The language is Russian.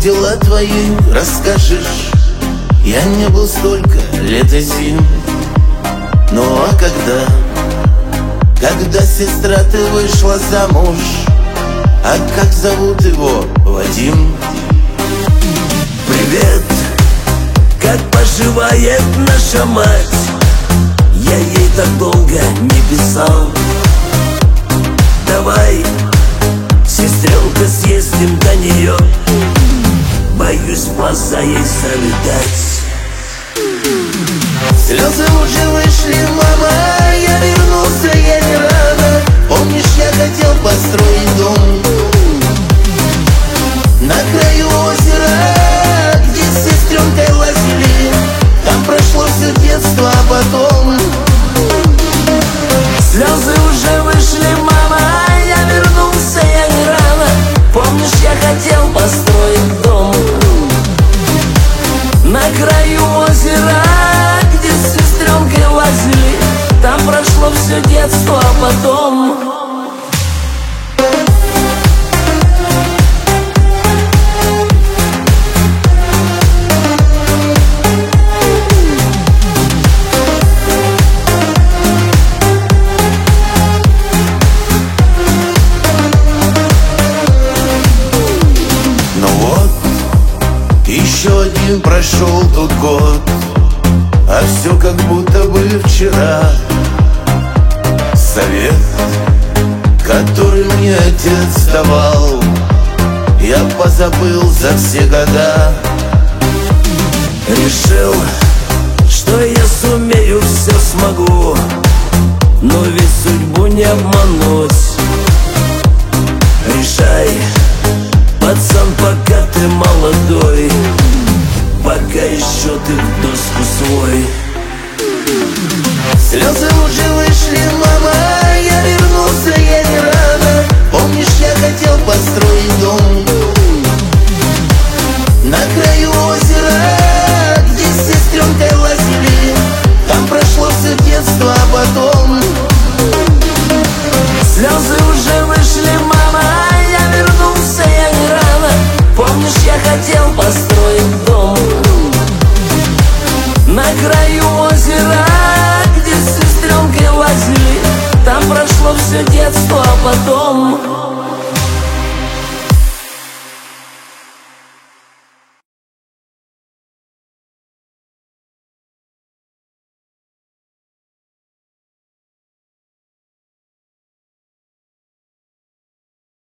дела твои расскажешь. Я не был столько лет и зим. Ну а когда сестра ты вышла замуж, а как зовут его? Вадим. Привет, как поживает наша мать? Я ей так долго не писал. Давай, сестренка, съездим до нее. Боюсь в глаза ей завидать. Слезы уже вышли, мама, я вернулся, я не рано. Помнишь, я хотел построить дом на краю озера, где с сестренкой лазили. Там прошло все детство, а потом слезы уже вышли, мама, я вернулся, я не рано. Помнишь, я хотел построить дом на краю озера, где с сестренкой лазили. Там прошло все детство, а потом еще один прошел тот год, а все как будто бы вчера. Совет, который мне отец давал, я позабыл за все года. решил, что я сумею, все смогу, но ведь судьбу не обмануть. Решай, пацан, пока ты молодой, пока еще ты в доску свой. Слезы уже вышли, мама, я вернулся, я не рано. Помнишь, я хотел построить дом на краю озера, где с сестренкой лазили. Там прошло все детство, а потом слезы уже вышли, мама, я вернулся, я не рано. Помнишь, я хотел построить дом на краю озера, где с сестренкой лазили. Там прошло все детство, а потом